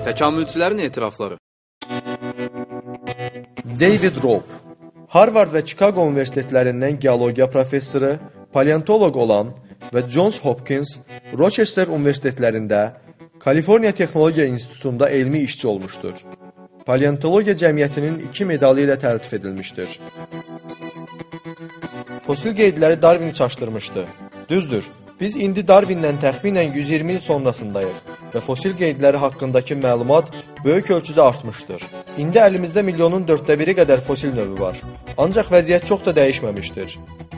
Təkamülçülərin etirafları. David Robb, Harvard və Chicago universitetlərindən geologiya professoru, paleontoloq olan və Johns Hopkins, Rochester universitetlərində, Kaliforniya Texnologiya İnstitutunda elmi işçi olmuşdur. Paleontologiya cəmiyyətinin 2 medalı ilə təltif edilmişdir. Fosil qeydləri Darwini çaşdırmışdı. Düzdür, biz indi Darwinlə təxminən 120 il sonrasındayıq və fosil qeydləri haqqındakı məlumat böyük ölçüdə artmışdır. İndi əlimizdə milyonun 1/4 qədər fosil növü var, ancaq vəziyyət çox da dəyişməmişdir.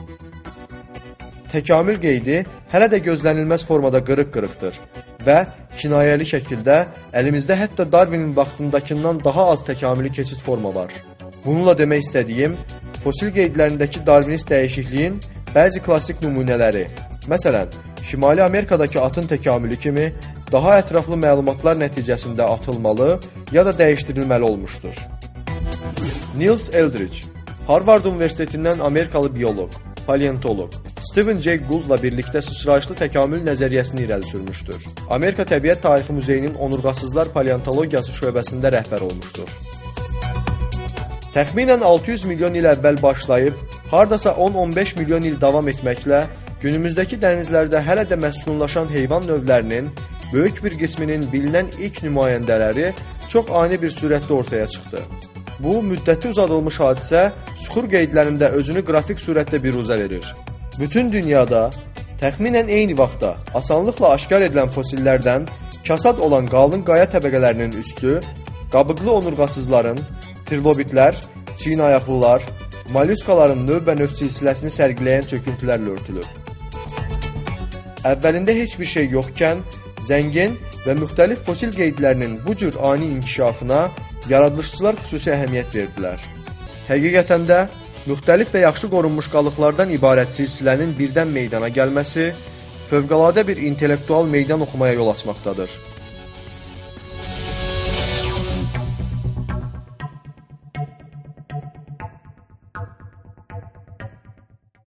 Təkamül qeydi hələ də gözlənilməz formada qırıq-qırıqdır və kinayəli şəkildə əlimizdə hətta Darwinin vaxtındakından daha az təkamülü keçid forma var. Bununla demək istədiyim, fosil qeydlərindəki darwinist dəyişikliyin bəzi klassik nümunələri, məsələn, Şimali Amerikadakı atın təkamülü kimi daha ətraflı məlumatlar nəticəsində atılmalı ya da dəyişdirilməli olmuşdur. Niels Eldridge, Harvard Universitetindən Amerikalı bioloq, paleontoloq, Stephen Jay Gould'la birlikdə sıçrayışlı təkamül nəzəriyyəsini irəli sürmüşdür. Amerika Təbiət Tarixi Muzeyinin onurğasızlar paleontologiyası şöbəsində rəhbər olmuşdur. Təxminən 600 milyon il əvvəl başlayıb, hardasa 10-15 milyon il davam etməklə, günümüzdəki dənizlərdə hələ də məskunlaşan heyvan növlərinin böyük bir qisminin bilinən ilk nümayəndələri çox ani bir sürətdə ortaya çıxdı. Bu, müddəti uzadılmış hadisə süxur qeydlərində özünü qrafik surətdə biruzə verir. Bütün dünyada təxminən eyni vaxtda asanlıqla aşkar edilən fosillərdən kasad olan qalın qaya təbəqələrinin üstü, qabıqlı onurğasızların, trilobitlər, çiyin ayaqlılar, mollyuskaların növbə-növ silsiləsini sərgiləyən çöküntülərlə örtülüb. Əvvəlində heç bir şey yoxkən, zəngin və müxtəlif fosil qeydlərinin bu cür ani inkişafına yaradılışçılar xüsusi əhəmiyyət verdilər. Həqiqətən də, müxtəlif və yaxşı qorunmuş qalıqlardan ibarət silsilənin birdən meydana gəlməsi fövqəladə bir intellektual meydan oxumaya yol açmaqdadır.